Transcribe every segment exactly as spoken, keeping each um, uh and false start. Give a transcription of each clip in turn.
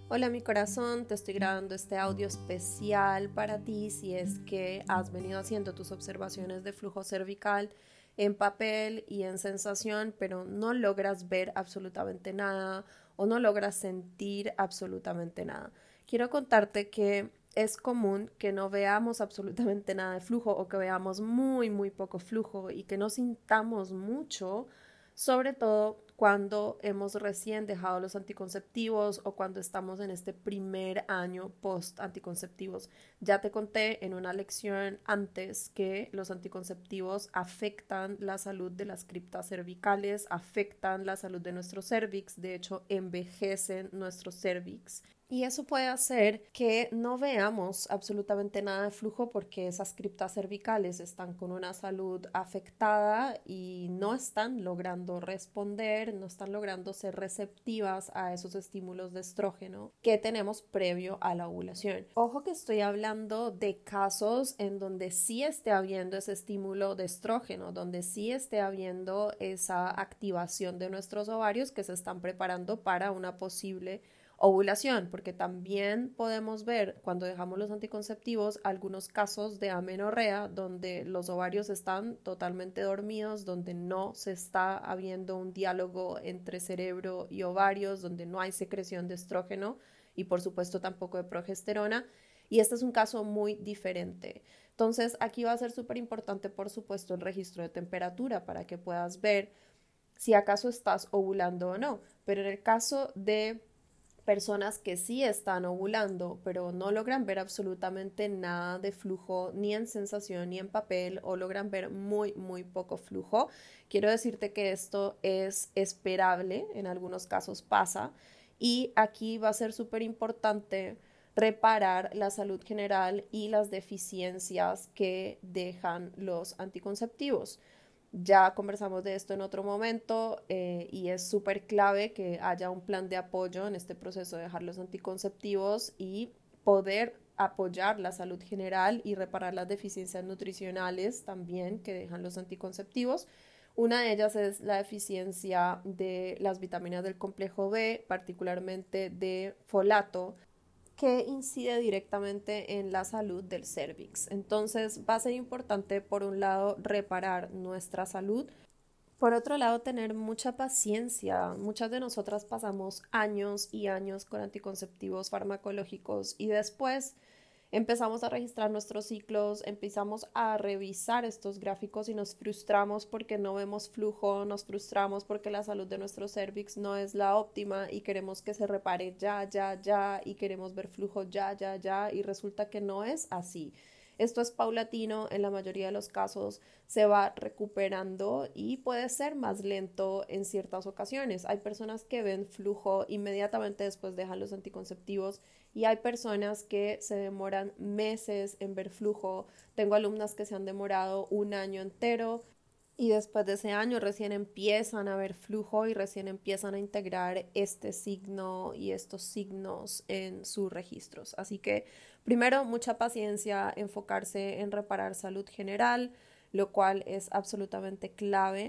Hola mi corazón, te estoy grabando este audio especial para ti si es que has venido haciendo tus observaciones de flujo cervical en papel y en sensación, pero no logras ver absolutamente nada o no logras sentir absolutamente nada. Quiero contarte que es común que no veamos absolutamente nada de flujo o que veamos muy, muy poco flujo y que no sintamos mucho, sobre todo cuando hemos recién dejado los anticonceptivos o cuando estamos en este primer año post anticonceptivos. Ya te conté en una lección antes que los anticonceptivos afectan la salud de las criptas cervicales, afectan la salud de nuestro cervix, de hecho envejecen nuestro cervix. Y eso puede hacer que no veamos absolutamente nada de flujo porque esas criptas cervicales están con una salud afectada y no están logrando responder, no están logrando ser receptivas a esos estímulos de estrógeno que tenemos previo a la ovulación. Ojo que estoy hablando de casos en donde sí esté habiendo ese estímulo de estrógeno, donde sí esté habiendo esa activación de nuestros ovarios que se están preparando para una posible ovulación, porque también podemos ver cuando dejamos los anticonceptivos algunos casos de amenorrea donde los ovarios están totalmente dormidos, donde no se está habiendo un diálogo entre cerebro y ovarios, donde no hay secreción de estrógeno y por supuesto tampoco de progesterona, y este es un caso muy diferente. Entonces aquí va a ser súper importante por supuesto el registro de temperatura para que puedas ver si acaso estás ovulando o no, pero en el caso de personas que sí están ovulando, pero no logran ver absolutamente nada de flujo, ni en sensación, ni en papel, o logran ver muy, muy poco flujo. Quiero decirte que esto es esperable, en algunos casos pasa, y aquí va a ser súper importante reparar la salud general y las deficiencias que dejan los anticonceptivos. Ya conversamos de esto en otro momento eh, y es súper clave que haya un plan de apoyo en este proceso de dejar los anticonceptivos y poder apoyar la salud general y reparar las deficiencias nutricionales también que dejan los anticonceptivos. Una de ellas es la deficiencia de las vitaminas del complejo B, particularmente de folato, que incide directamente en la salud del cervix. Entonces va a ser importante, por un lado, reparar nuestra salud. Por otro lado, tener mucha paciencia. Muchas de nosotras pasamos años y años con anticonceptivos farmacológicos y después empezamos a registrar nuestros ciclos, empezamos a revisar estos gráficos y nos frustramos porque no vemos flujo, nos frustramos porque la salud de nuestro cervix no es la óptima y queremos que se repare ya, ya, ya y queremos ver flujo ya, ya, ya y resulta que no es así. Esto es paulatino, en la mayoría de los casos se va recuperando y puede ser más lento en ciertas ocasiones. Hay personas que ven flujo inmediatamente después dejan los anticonceptivos y hay personas que se demoran meses en ver flujo. Tengo alumnas que se han demorado un año entero y después de ese año recién empiezan a ver flujo y recién empiezan a integrar este signo y estos signos en sus registros. Así que primero, mucha paciencia, enfocarse en reparar salud general, lo cual es absolutamente clave.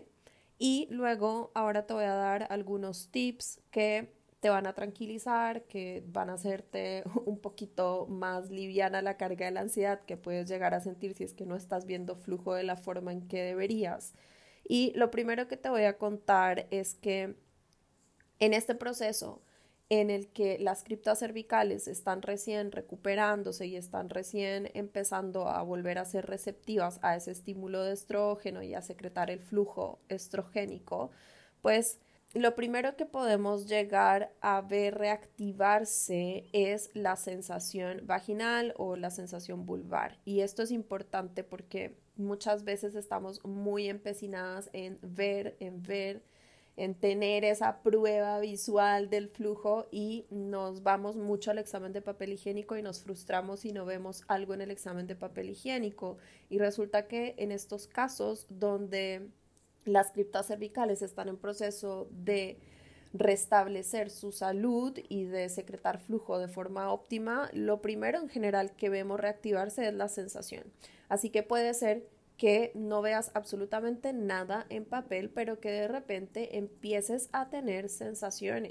Y luego, ahora te voy a dar algunos tips que te van a tranquilizar, que van a hacerte un poquito más liviana la carga de la ansiedad que puedes llegar a sentir si es que no estás viendo flujo de la forma en que deberías. Y lo primero que te voy a contar es que en este proceso en el que las criptas cervicales están recién recuperándose y están recién empezando a volver a ser receptivas a ese estímulo de estrógeno y a secretar el flujo estrogénico, pues lo primero que podemos llegar a ver reactivarse es la sensación vaginal o la sensación vulvar. Y esto es importante porque muchas veces estamos muy empecinadas en ver, en ver, en tener esa prueba visual del flujo y nos vamos mucho al examen de papel higiénico y nos frustramos si no vemos algo en el examen de papel higiénico. Y resulta que en estos casos donde las criptas cervicales están en proceso de restablecer su salud y de secretar flujo de forma óptima, lo primero en general que vemos reactivarse es la sensación. Así que puede ser que no veas absolutamente nada en papel, pero que de repente empieces a tener sensaciones.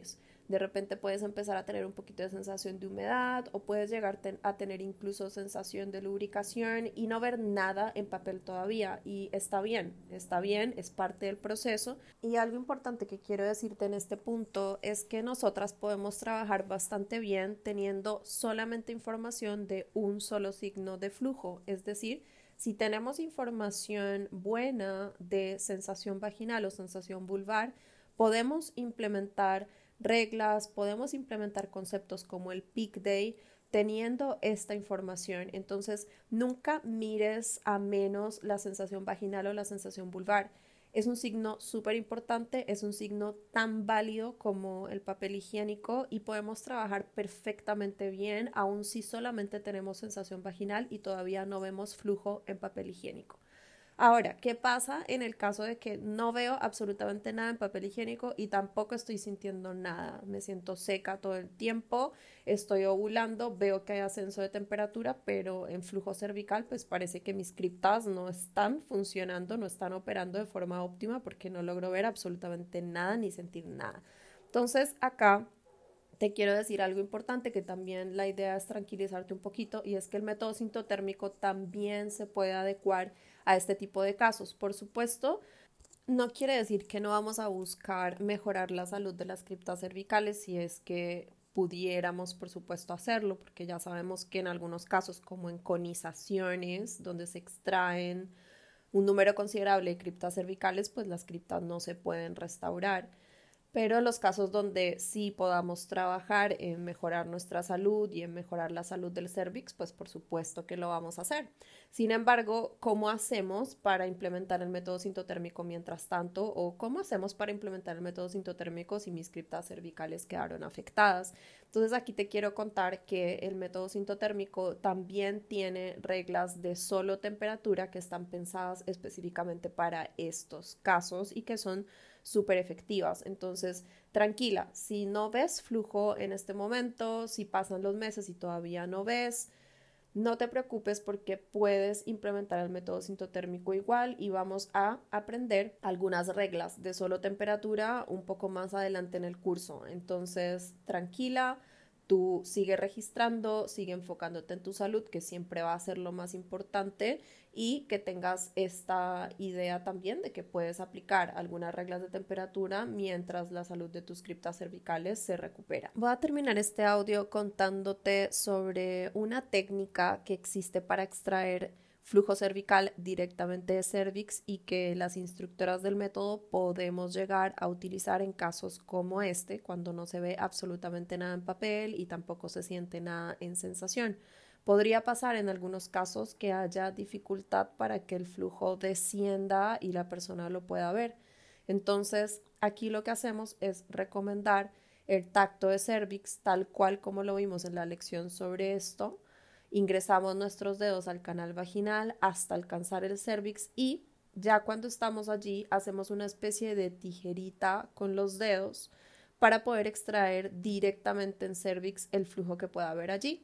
De repente puedes empezar a tener un poquito de sensación de humedad o puedes llegar ten- a tener incluso sensación de lubricación y no ver nada en papel todavía. Y está bien, está bien, es parte del proceso. Y algo importante que quiero decirte en este punto es que nosotras podemos trabajar bastante bien teniendo solamente información de un solo signo de flujo. Es decir, si tenemos información buena de sensación vaginal o sensación vulvar, podemos implementar reglas, podemos implementar conceptos como el peak day teniendo esta información. Entonces, nunca mires a menos la sensación vaginal o la sensación vulvar. Es un signo súper importante, es un signo tan válido como el papel higiénico y podemos trabajar perfectamente bien aun si solamente tenemos sensación vaginal y todavía no vemos flujo en papel higiénico. Ahora, ¿qué pasa en el caso de que no veo absolutamente nada en papel higiénico y tampoco estoy sintiendo nada? Me siento seca todo el tiempo, estoy ovulando, veo que hay ascenso de temperatura, pero en flujo cervical pues parece que mis criptas no están funcionando, no están operando de forma óptima porque no logro ver absolutamente nada ni sentir nada. Entonces, acá te quiero decir algo importante que también la idea es tranquilizarte un poquito y es que el método sintotérmico también se puede adecuar a este tipo de casos. Por supuesto, no quiere decir que no vamos a buscar mejorar la salud de las criptas cervicales si es que pudiéramos, por supuesto, hacerlo, porque ya sabemos que en algunos casos, como en conizaciones, donde se extraen un número considerable de criptas cervicales, pues las criptas no se pueden restaurar. Pero en los casos donde sí podamos trabajar en mejorar nuestra salud y en mejorar la salud del cervix, pues por supuesto que lo vamos a hacer. Sin embargo, ¿cómo hacemos para implementar el método sintotérmico mientras tanto? ¿O cómo hacemos para implementar el método sintotérmico si mis criptas cervicales quedaron afectadas? Entonces aquí te quiero contar que el método sintotérmico también tiene reglas de solo temperatura que están pensadas específicamente para estos casos y que son súper efectivas. Entonces, tranquila, si no ves flujo en este momento, si pasan los meses y todavía no ves, no te preocupes porque puedes implementar el método sintotérmico igual y vamos a aprender algunas reglas de solo temperatura un poco más adelante en el curso. Entonces, tranquila. Tú sigue registrando, sigue enfocándote en tu salud, que siempre va a ser lo más importante, y que tengas esta idea también de que puedes aplicar algunas reglas de temperatura mientras la salud de tus criptas cervicales se recupera. Voy a terminar este audio contándote sobre una técnica que existe para extraer flujo cervical directamente de cervix y que las instructoras del método podemos llegar a utilizar en casos como este, cuando no se ve absolutamente nada en papel y tampoco se siente nada en sensación. Podría pasar en algunos casos que haya dificultad para que el flujo descienda y la persona lo pueda ver. Entonces, aquí lo que hacemos es recomendar el tacto de cervix tal cual como lo vimos en la lección sobre esto. Ingresamos nuestros dedos al canal vaginal hasta alcanzar el cervix y ya cuando estamos allí hacemos una especie de tijerita con los dedos para poder extraer directamente en cervix el flujo que pueda haber allí.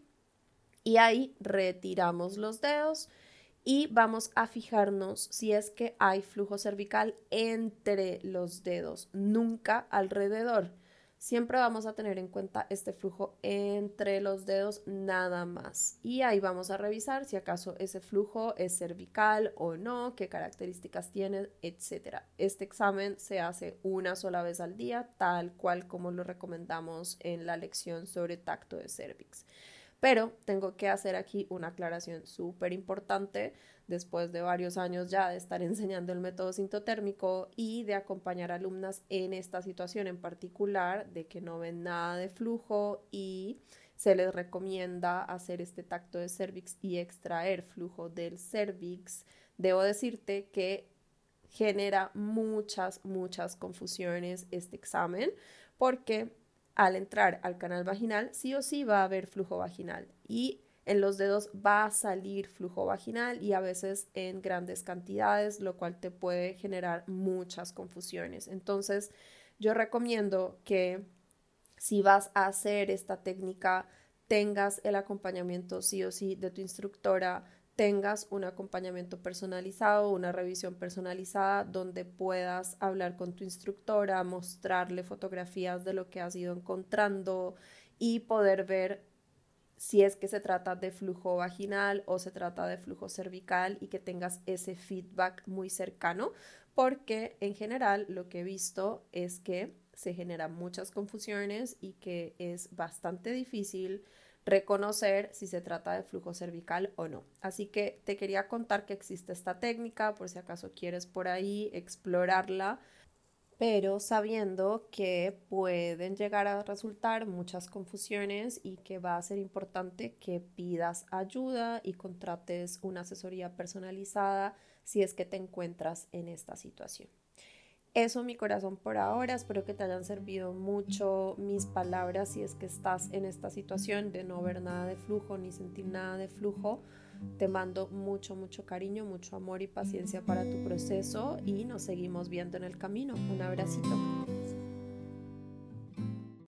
Y ahí retiramos los dedos y vamos a fijarnos si es que hay flujo cervical entre los dedos, nunca alrededor. Siempre vamos a tener en cuenta este flujo entre los dedos nada más. Y ahí vamos a revisar si acaso ese flujo es cervical o no, qué características tiene, etcétera. Este examen se hace una sola vez al día, tal cual como lo recomendamos en la lección sobre tacto de cervix. Pero tengo que hacer aquí una aclaración súper importante después de varios años ya de estar enseñando el método sintotérmico y de acompañar alumnas en esta situación en particular de que no ven nada de flujo y se les recomienda hacer este tacto de cervix y extraer flujo del cervix. Debo decirte que genera muchas, muchas confusiones este examen porque al entrar al canal vaginal, sí o sí va a haber flujo vaginal y en los dedos va a salir flujo vaginal y a veces en grandes cantidades, lo cual te puede generar muchas confusiones. Entonces, yo recomiendo que si vas a hacer esta técnica, tengas el acompañamiento sí o sí de tu instructora, tengas un acompañamiento personalizado, una revisión personalizada donde puedas hablar con tu instructora, mostrarle fotografías de lo que has ido encontrando y poder ver si es que se trata de flujo vaginal o se trata de flujo cervical y que tengas ese feedback muy cercano, porque en general lo que he visto es que se generan muchas confusiones y que es bastante difícil reconocer si se trata de flujo cervical o no. Así que te quería contar que existe esta técnica por si acaso quieres por ahí explorarla, pero sabiendo que pueden llegar a resultar muchas confusiones y que va a ser importante que pidas ayuda y contrates una asesoría personalizada si es que te encuentras en esta situación. Eso, mi corazón, por ahora. Espero que te hayan servido mucho mis palabras si es que estás en esta situación de no ver nada de flujo ni sentir nada de flujo. Te mando mucho, mucho cariño, mucho amor y paciencia para tu proceso y nos seguimos viendo en el camino. Un abracito.